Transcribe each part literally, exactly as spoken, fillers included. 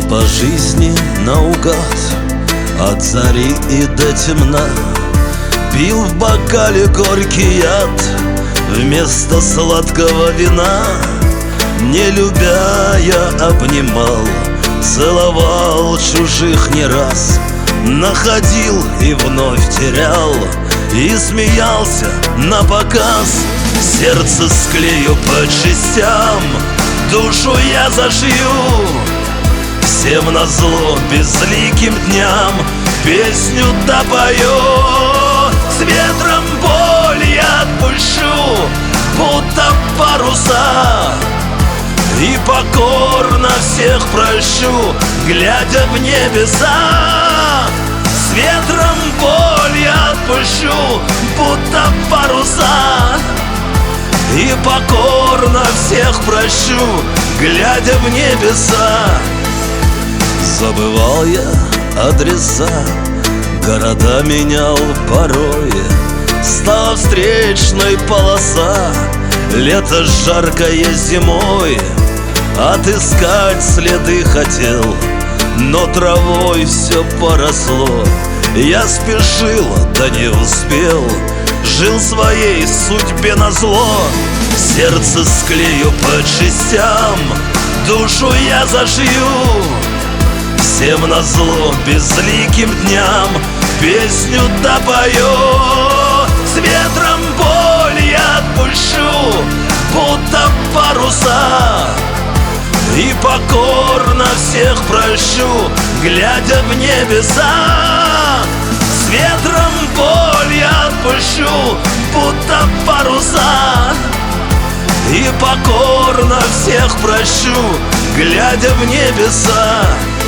По жизни наугад, от зари и до темна, пил в бокале горький яд вместо сладкого вина. Не любя, я обнимал, целовал чужих не раз, находил и вновь терял, и смеялся напоказ. Сердце склею по частям, душу я зашью, всем назло безликим дням песню допою. С ветром боль я отпущу, будто паруса, и покорно всех прощу, глядя в небеса. С ветром боль я отпущу, будто паруса, и покорно всех прощу, глядя в небеса. Забывал я адреса, города менял порой, стала встречной полоса. Лето жаркое зимой, отыскать следы хотел, но травой все поросло. Я спешил, да не успел, жил своей судьбе назло. Сердце склею по частям, душу я зашью, всем назло безликим дням песню допою. С ветром боль я отпущу, будто паруса, и покорно всех прощу, глядя в небеса. С ветром боль я отпущу, будто паруса, и покорно всех прощу, глядя в небеса.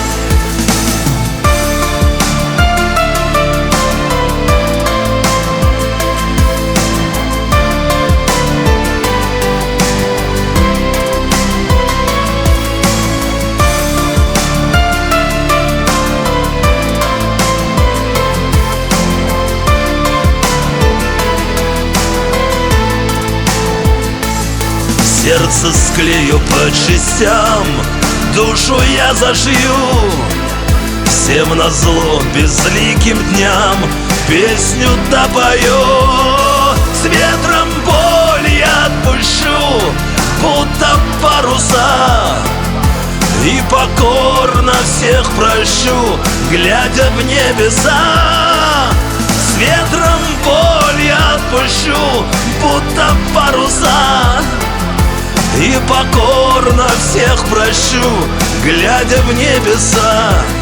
Сердце склею по частям, душу я зашью, всем назло безликим дням песню допою. С ветром боль я отпущу, будто паруса, и покорно всех прощу, глядя в небеса. С ветром боль я отпущу, будто паруса, и покорно всех прощу, глядя в небеса.